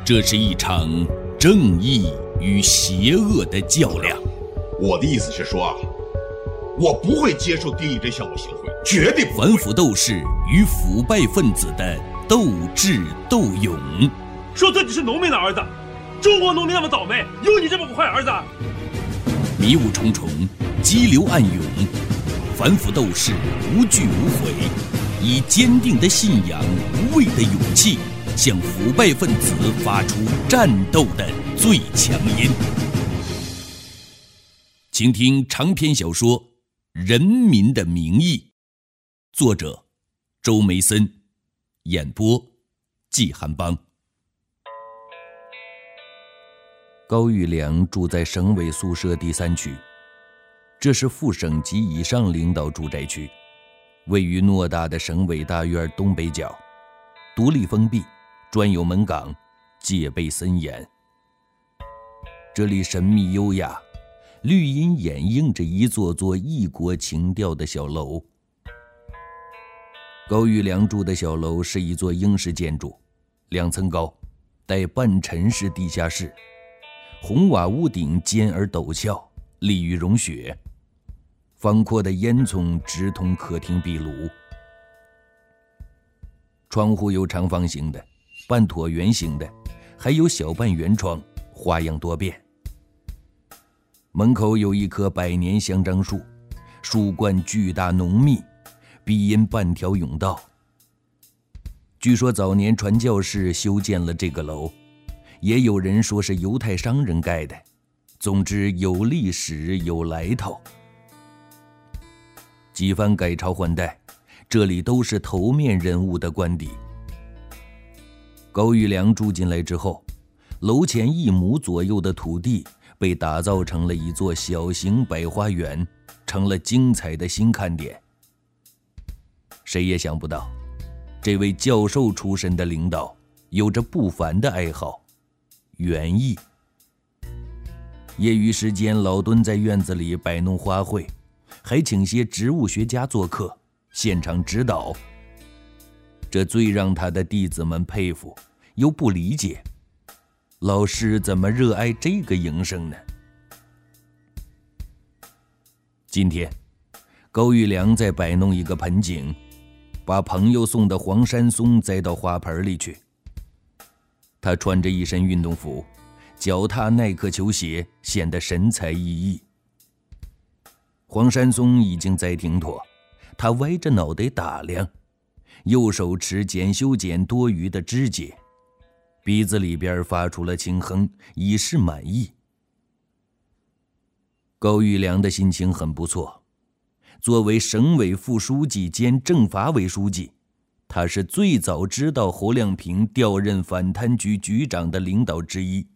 这是一场正义与邪恶的较量。 我的意思是说啊，我不会接受丁义珍向我行贿，绝对不会。 反腐斗士与腐败分子的斗智斗勇。 说自己是农民的儿子，中国农民那么倒霉，有你这么个坏儿子？ 迷雾重重，激流暗涌，反腐斗士无惧无悔，以坚定的信仰、无畏的勇气，向腐败分子发出战斗的最强音。请听长篇小说《人民的名义》，作者周梅森，演播季寒邦。高玉良住在省委宿舍第3区，这是副省级以上领导住宅区，位于偌大的省委大院东北角，独立封闭，专有门岗，戒备森严。这里神秘优雅，绿荫掩映着一座座异国情调的小楼。高玉良住的小楼是一座英式建筑，2层高，带半陈式地下室，红瓦屋顶尖而陡峭，利于融雪。方阔的烟囱直通客厅壁炉，窗户有长方形的、半椭圆形的，还有小半圆窗，花样多变。门口有一棵100年香樟树，树冠巨大浓密，逼因半条甬道。据说早年传教士修建了这个楼，也有人说是犹太商人盖的，总之有历史有来头。几番改朝换代，这里都是头面人物的官邸。高玉良住进来之后，楼前1亩左右的土地被打造成了一座小型百花园，成了精彩的新看点。谁也想不到，这位教授出身的领导有着不凡的爱好——园艺。业余时间老蹲在院子里摆弄花卉，还请些植物学家做客，现场指导。这最让他的弟子们佩服，又不理解，老师怎么热爱这个营生呢？今天，高玉良在摆弄一个盆景，把朋友送的黄山松栽到花盆里去。他穿着一身运动服，脚踏耐克球鞋，显得神采奕奕。黄山松已经栽挺妥，他歪着脑袋打量，右手持剪修剪多余的枝节，鼻子里边发出了轻哼，以示满意。高玉良的心情很不错，作为省委副书记兼政法委书记，他是最早知道侯亮平调任反贪局局长的领导之一。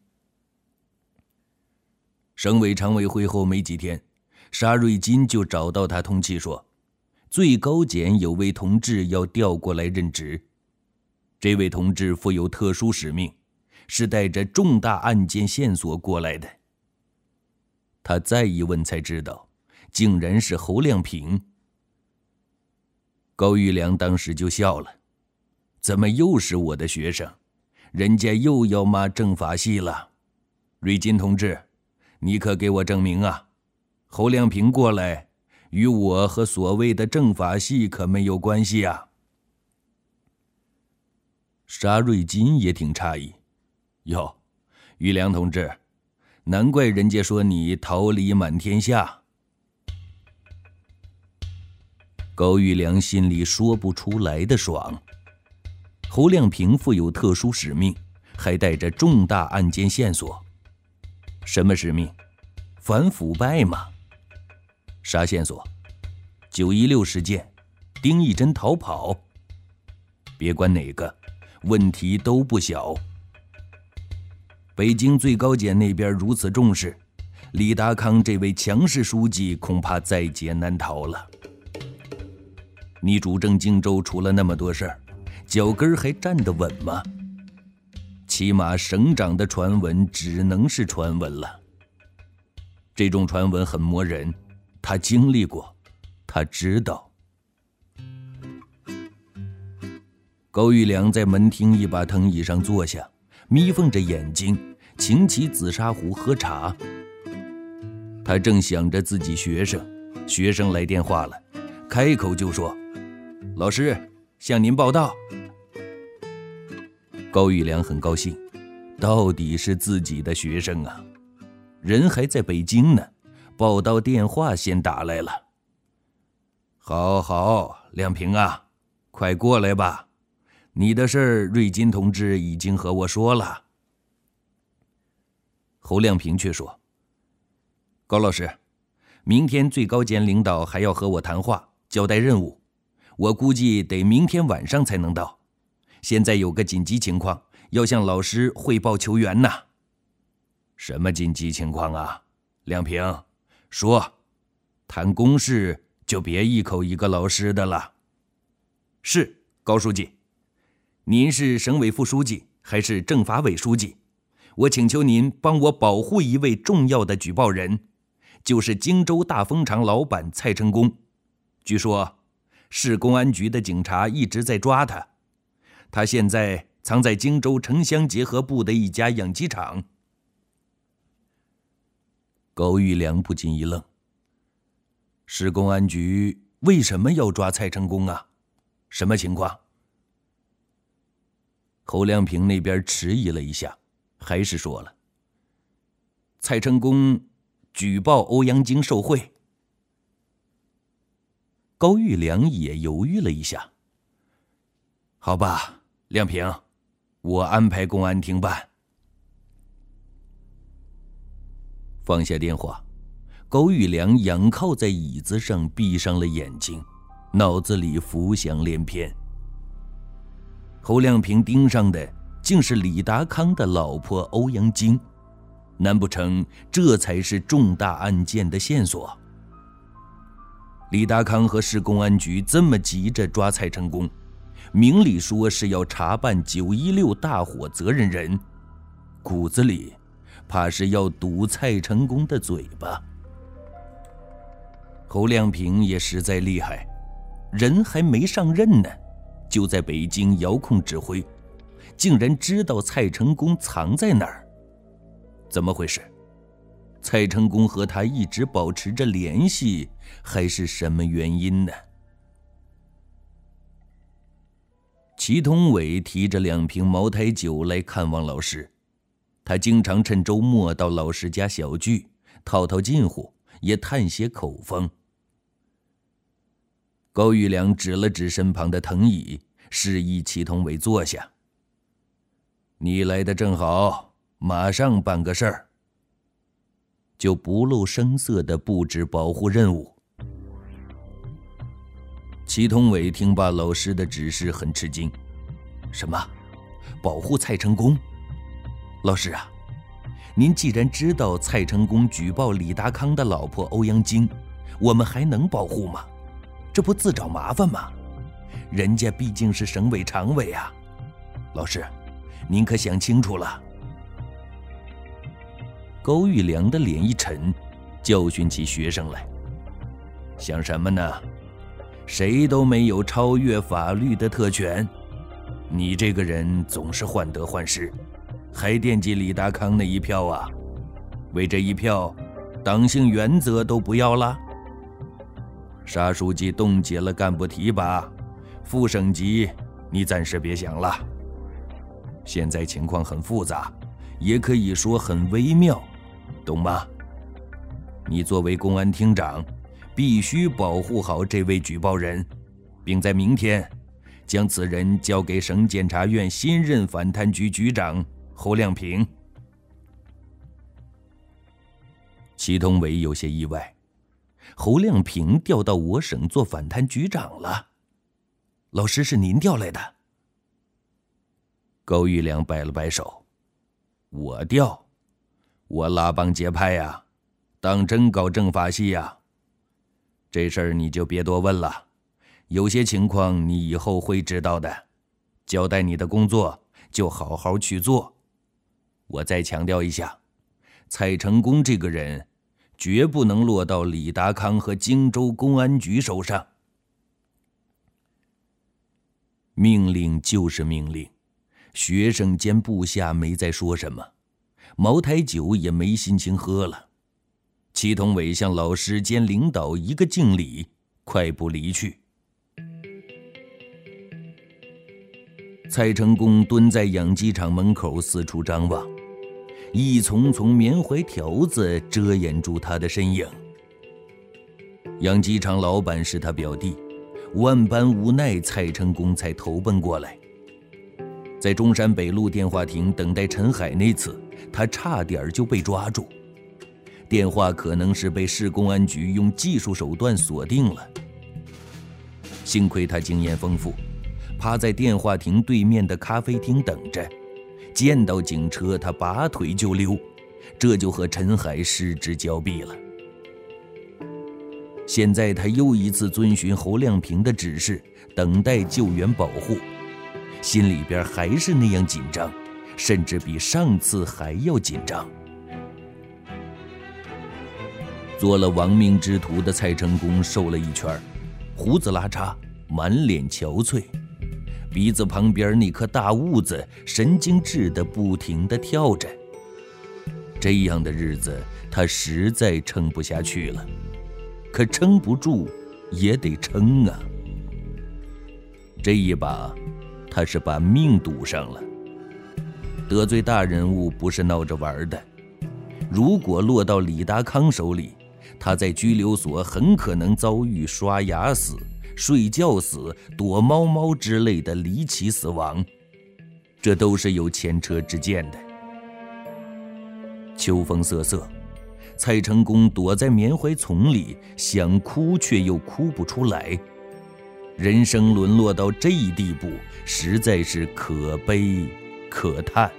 省委常委会后没几天，沙瑞金就找到他通气说，最高检有位同志要调过来任职。这位同志负有特殊使命，是带着重大案件线索过来的。他再一问才知道，竟然是侯亮平。高玉良当时就笑了，怎么又是我的学生？人家又要骂政法系了。瑞金同志，你可给我证明啊，侯亮平过来与我和所谓的政法系可没有关系啊。沙瑞金也挺诧异，哟，玉良同志，难怪人家说你桃李满天下。高玉良心里说不出来的爽。侯亮平负有特殊使命，还带着重大案件线索。什么使命？反腐败嘛。啥线索？916事件，丁义珍逃跑。别管哪个，问题都不小。北京最高检那边如此重视，李达康这位强势书记恐怕在劫难逃了。你主政荆州出了那么多事儿，脚跟还站得稳吗？起码省长的传闻只能是传闻了。这种传闻很磨人，他经历过，他知道。高玉良在门厅一把藤椅上坐下， 眯缝着眼睛，擎起紫砂壶喝茶。他正想着自己学生来电话了，开口就说：“老师，向您报到。”高玉良很高兴，到底是自己的学生啊，人还在北京呢，报到电话先打来了。好，亮平啊，快过来吧，你的事儿瑞金同志已经和我说了。侯亮平却说：“高老师，明天最高检领导还要和我谈话，交代任务，我估计得明天晚上才能到。现在有个紧急情况，要向老师汇报求援呐。”“什么紧急情况啊？亮平，说。谈公事就别一口一个老师的了。”“是，高书记。您是省委副书记还是政法委书记？我请求您帮我保护一位重要的举报人，就是荆州大蜂场老板蔡成功。据说市公安局的警察一直在抓他，他现在藏在荆州城乡结合部的一家养鸡场。”高玉良不禁一愣，市公安局为什么要抓蔡成功啊？什么情况？侯亮平那边迟疑了一下，还是说了：“蔡成功举报欧阳菁受贿。”高玉良也犹豫了一下：“好吧，亮平，我安排公安厅办。”放下电话，高玉良仰靠在椅子上，闭上了眼睛，脑子里浮想联翩。侯亮平盯上的竟是李达康的老婆欧阳菁，难不成这才是重大案件的线索？李达康和市公安局这么急着抓蔡成功，明里说是要查办916大火责任人，骨子里怕是要堵蔡成功的嘴巴。侯亮平也实在厉害，人还没上任呢，就在北京遥控指挥，竟然知道蔡成功藏在哪儿。怎么回事？蔡成功和他一直保持着联系，还是什么原因呢？祁同伟提着2瓶茅台酒来看望老师，他经常趁周末到老师家小聚，套套近乎，也探些口风。高玉良指了指身旁的藤椅，示意祁同伟坐下。“你来的正好，马上办个事儿。”就不露声色地布置保护任务。祁同伟听罢老师的指示，很吃惊：“什么？保护蔡成功？老师啊，您既然知道蔡成功举报李达康的老婆欧阳菁，我们还能保护吗？这不自找麻烦吗？人家毕竟是省委常委啊。老师，您可想清楚了。”高玉良的脸一沉，教训起学生来：“想什么呢？谁都没有超越法律的特权。你这个人总是患得患失，还惦记李达康那一票啊？为这一票，党性原则都不要了？沙书记冻结了干部提拔，副省级你暂时别想了。现在情况很复杂，也可以说很微妙，懂吗？你作为公安厅长，必须保护好这位举报人，并在明天将此人交给省检察院新任反贪局局长侯亮平。”祁同伟有些意外，侯亮平调到我省做反贪局长了？老师，是您调来的？高玉良摆了摆手：“我调？我拉帮结派呀，当真搞政法系呀？这事儿你就别多问了，有些情况你以后会知道的。交代你的工作就好好去做。我再强调一下，蔡成功这个人绝不能落到李达康和荆州公安局手上。”命令就是命令， 学生兼部下没再说什么，茅台酒也没心情喝了。祁同伟向老师兼领导一个敬礼，快步离去。蔡成功蹲在养鸡场门口四处张望，一丛丛棉怀条子遮掩住他的身影。养鸡场老板是他表弟，万般无奈，蔡成功才投奔过来。在中山北路电话亭等待陈海那次，他差点就被抓住。电话可能是被市公安局用技术手段锁定了。幸亏他经验丰富，趴在电话亭对面的咖啡厅等着，见到警车他拔腿就溜，这就和陈海失之交臂了。现在他又一次遵循侯亮平的指示，等待救援保护，心里边还是那样紧张，甚至比上次还要紧张。做了亡命之徒的蔡成功瘦了一圈，胡子拉碴，满脸憔悴，鼻子旁边那颗大痦子神经质地不停地跳着。这样的日子他实在撑不下去了，可撑不住也得撑啊。这一把他是把命赌上了。得罪大人物不是闹着玩的，如果落到李达康手里，他在拘留所很可能遭遇刷牙死、睡觉死、躲猫猫之类的离奇死亡，这都是有前车之鉴的。秋风瑟瑟，蔡成功躲在棉槐丛里，想哭却又哭不出来。人生沦落到这一地步，实在是可悲可叹。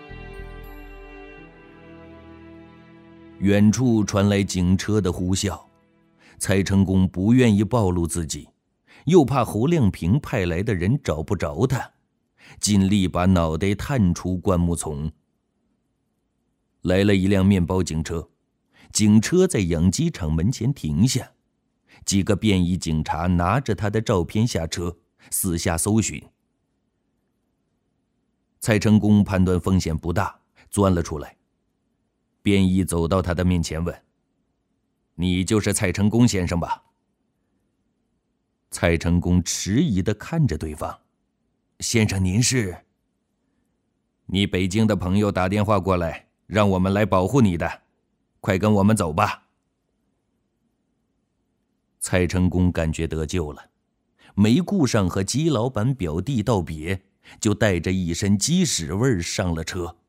远处传来警车的呼啸，蔡成功不愿意暴露自己，又怕侯亮平派来的人找不着他，尽力把脑袋探出灌木丛。来了一辆面包警车，警车在养鸡场门前停下，几个便衣警察拿着他的照片下车，四下搜寻。蔡成功判断风险不大，钻了出来。便衣走到他的面前问：“你就是蔡成功先生吧？”蔡成功迟疑地看着对方：“先生您是？”“你北京的朋友打电话过来，让我们来保护你的，快跟我们走吧。”蔡成功感觉得救了，没顾上和鸡老板表弟道别，就带着一身鸡屎味上了车。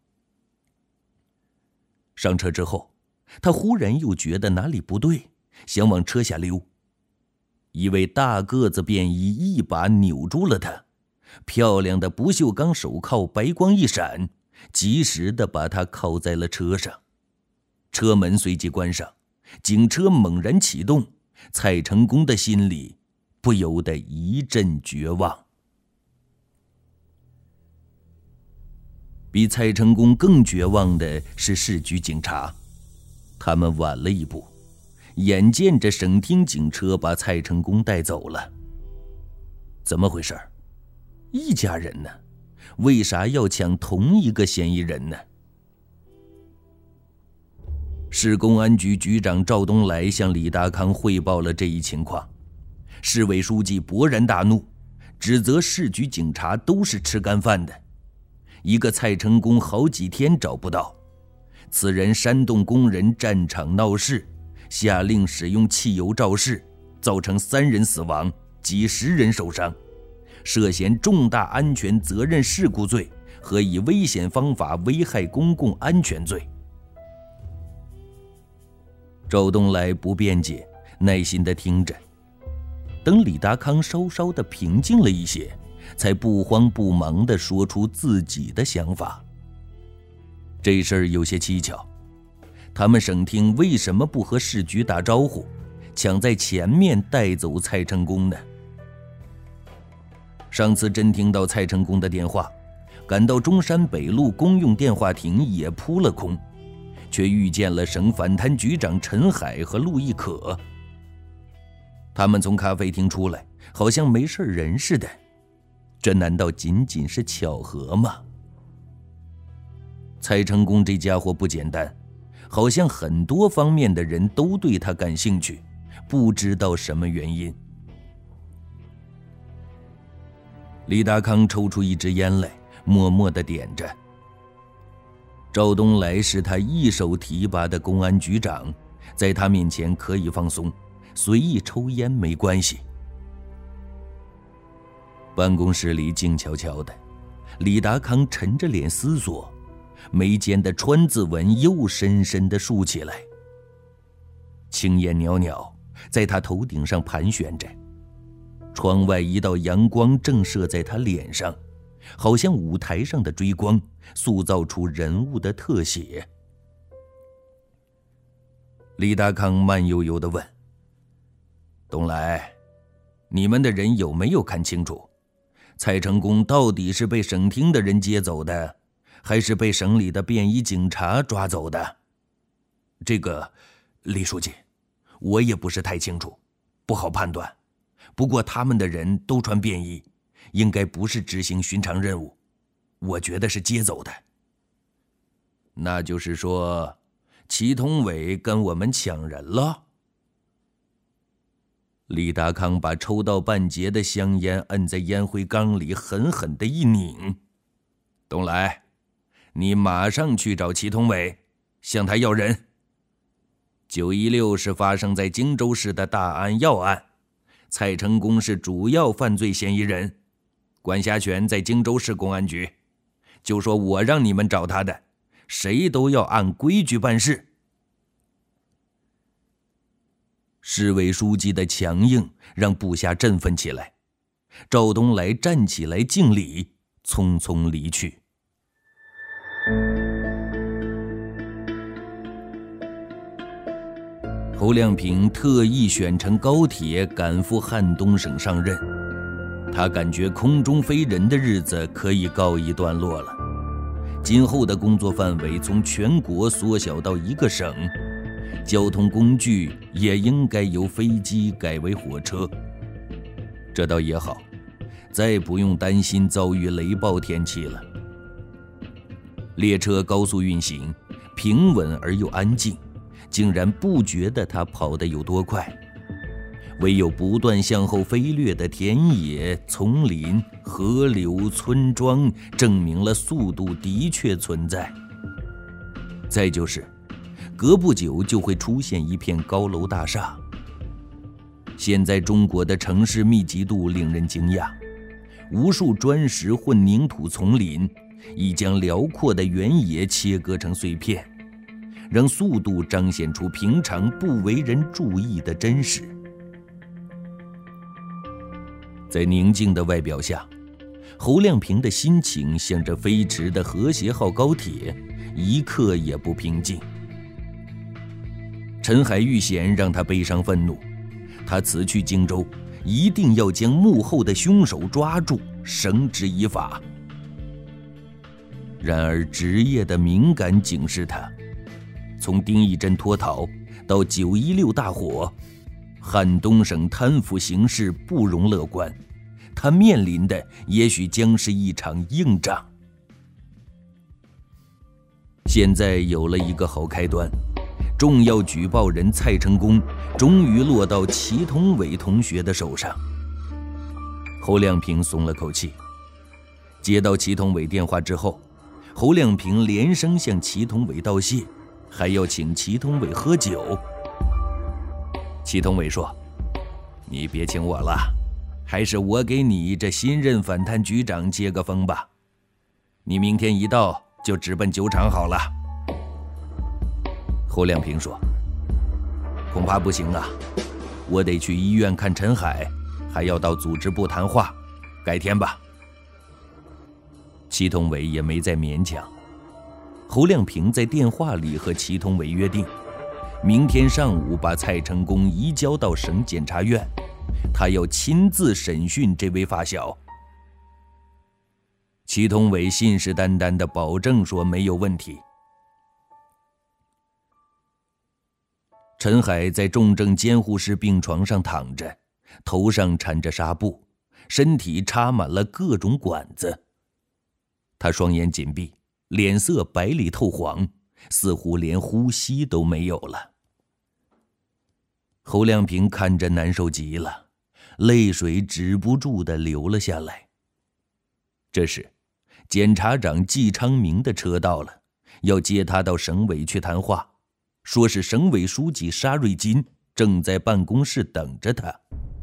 上车之后，他忽然又觉得哪里不对，想往车下溜。一位大个子便衣一把扭住了他，漂亮的不锈钢手铐白光一闪，及时地把他铐在了车上。车门随即关上，警车猛然启动，蔡成功的心里不由得一阵绝望。比蔡成功更绝望的是市局警察，他们晚了一步，眼见着省厅警车把蔡成功带走了。怎么回事？一家人呢？为啥要抢同一个嫌疑人呢？市公安局局长赵东来向李达康汇报了这一情况，市委书记勃然大怒，指责市局警察都是吃干饭的。一个蔡成功好几天找不到，此人煽动工人战场闹事，下令使用汽油肇事，造成3人死亡，几十人受伤，涉嫌重大安全责任事故罪和以危险方法危害公共安全罪。赵东来不辩解，耐心地听着，等李达康稍稍地平静了一些，才不慌不忙地说出自己的想法。这事儿有些蹊跷，他们省厅为什么不和市局打招呼，抢在前面带走蔡成功呢？上次真听到蔡成功的电话，赶到中山北路公用电话亭也扑了空，却遇见了省反贪局长陈海和陆亦可。他们从咖啡厅出来，好像没事人似的，这难道仅仅是巧合吗？ 蔡成功这家伙不简单，好像很多方面的人都对他感兴趣，不知道什么原因。李达康抽出一支烟来，默默地点着。赵东来是他一手提拔的公安局长，在他面前可以放松，随意抽烟没关系。办公室里静悄悄的，李达康沉着脸思索，眉间的川字纹又深深地竖起来。青烟袅袅在他头顶上盘旋着，窗外一道阳光正射在他脸上，好像舞台上的追光，塑造出人物的特写。李达康慢悠悠地问：东来，你们的人有没有看清楚，蔡成功到底是被省厅的人接走的，还是被省里的便衣警察抓走的？这个，李书记，我也不是太清楚，不好判断。不过他们的人都穿便衣，应该不是执行寻常任务，我觉得是接走的。那就是说，祁同伟跟我们抢人了？李达康把抽到半截的香烟摁在烟灰缸里，狠狠地一拧。东来，你马上去找祁同伟，向他要人。916是发生在荆州市的大案要案，蔡成功是主要犯罪嫌疑人，管辖权在荆州市公安局。就说我让你们找他的，谁都要按规矩办事。市委书记的强硬让部下振奋起来，赵东来站起来敬礼，匆匆离去。侯亮平特意选乘高铁赶赴汉东省上任，他感觉空中飞人的日子可以告一段落了。今后的工作范围从全国缩小到一个省，交通工具也应该由飞机改为火车。这倒也好，再不用担心遭遇雷暴天气了。列车高速运行，平稳而又安静，竟然不觉得它跑得有多快。唯有不断向后飞掠的田野、丛林、河流、村庄，证明了速度的确存在。再就是隔不久就会出现一片高楼大厦。现在中国的城市密集度令人惊讶，无数砖石混凝土丛林已将辽阔的原野切割成碎片，让速度彰显出平常不为人注意的真实。在宁静的外表下，侯亮平的心情像这飞驰的和谐号高铁，一刻也不平静。陈海遇险让他悲伤愤怒，他辞去荆州，一定要将幕后的凶手抓住，绳之以法。然而职业的敏感警示他，从丁义珍脱逃到916大火，汉东省贪腐形势不容乐观，他面临的也许将是一场硬仗。现在有了一个好开端，重要举报人蔡成功终于落到祁同伟同学的手上。侯亮平松了口气。接到祁同伟电话之后，侯亮平连声向祁同伟道谢，还要请祁同伟喝酒。祁同伟说：“你别请我了，还是我给你这新任反贪局长接个风吧。你明天一到就直奔酒厂好了。”侯亮平说：“恐怕不行啊，我得去医院看陈海，还要到组织部谈话，改天吧。”祁同伟也没再勉强。侯亮平在电话里和祁同伟约定，明天上午把蔡成功移交到省检察院，他要亲自审讯这位发小。祁同伟信誓旦旦地保证说没有问题。陈海在重症监护室病床上躺着，头上缠着纱布，身体插满了各种管子。他双眼紧闭， 脸色白里透黄，似乎连呼吸都没有了。侯亮平看着难受极了，泪水止不住地流了下来。这时，检察长季昌明的车到了，要接他到省委去谈话，说是省委书记沙瑞金正在办公室等着他。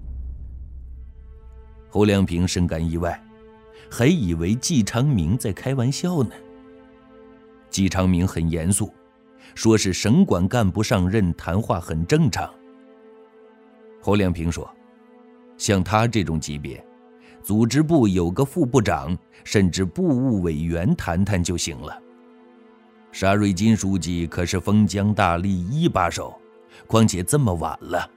侯亮平深感意外，还以为季昌明在开玩笑呢。季昌明很严肃，说是省管干部上任，谈话很正常。侯亮平说，像他这种级别，组织部有个副部长甚至部务委员谈谈就行了。沙瑞金书记可是封疆大吏一把手，况且这么晚了。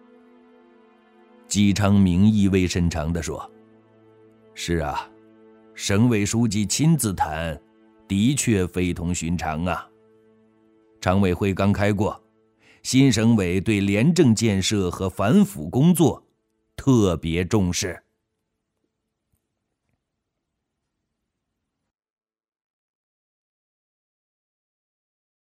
季昌明意味深长地说，是啊，省委书记亲自谈，的确非同寻常啊。常委会刚开过，新省委对廉政建设和反腐工作特别重视。